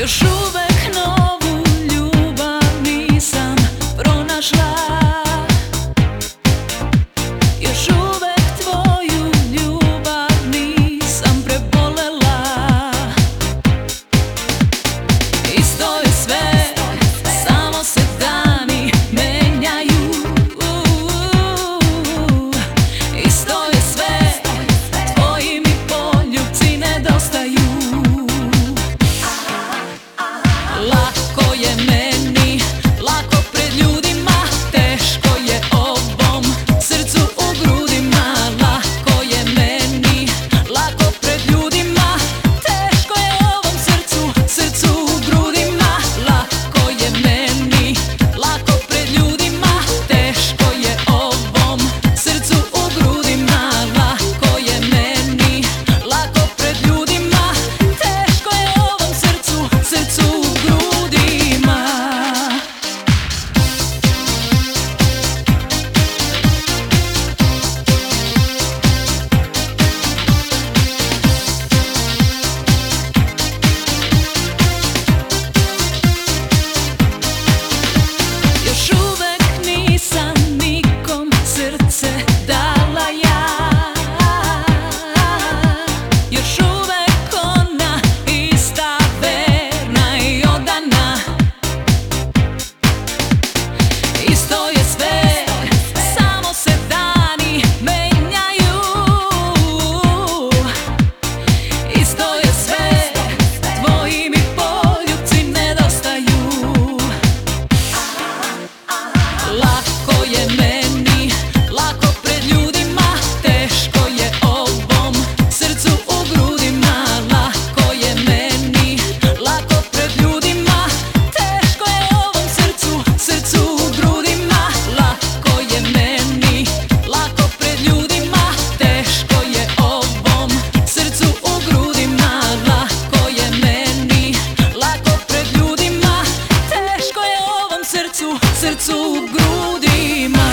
Još uvek novu ljubav nisam pronašla. Još uvek tvoju ljubav nisam prebolela. Isto je sve, samo se dani menjaju. Isto je sve, tvoji mi poljubci nedostaju. Lako je meni, lako pred ljudima, teško je ovom srcu u grudima. Lako je meni, lako pred ljudima, teško je ovom srcu u grudima. Lako je meni, lako pred ljudima, teško je ovom srcu u grudima. Lako je meni, lako pred ljudima, teško je ovom srcu u grudima. Još uvek nisam nikom srce dala ja. Još uvek ona ista, verna i odana. Isto je sve, samo se dani menjaju. Isto je sve, tvoji mi poljubci nedostaju. Lako je meni, lako pred ljudima, teško je ovom srcu u grudima. Lako je meni, lako pred ljudima, teško je ovom srcu u grudima. Lako je meni, lako pred ljudima, teško je ovom srcu u grudima. Lako je meni, lako pred ljudima, teško je ovom srcu u grudima.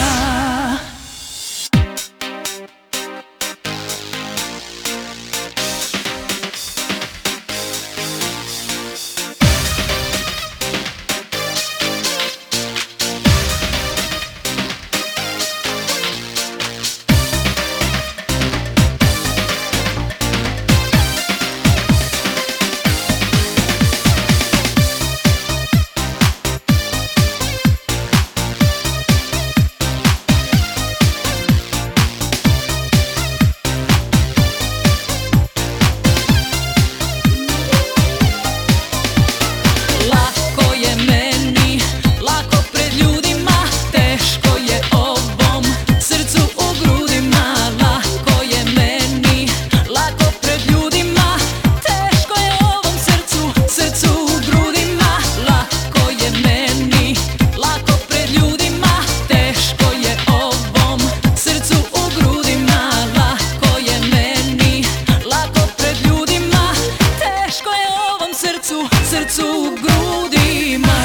Lako je meni, lako pred ljudima, teško je ovom srcu u grudima. Lako je meni, lako pred ljudima, teško je ovom srcu u grudima. Lako je meni, lako pred ljudima, teško je ovom srcu u grudima. Lako je meni, lako pred ljudima, teško je ovom srcu u grudima.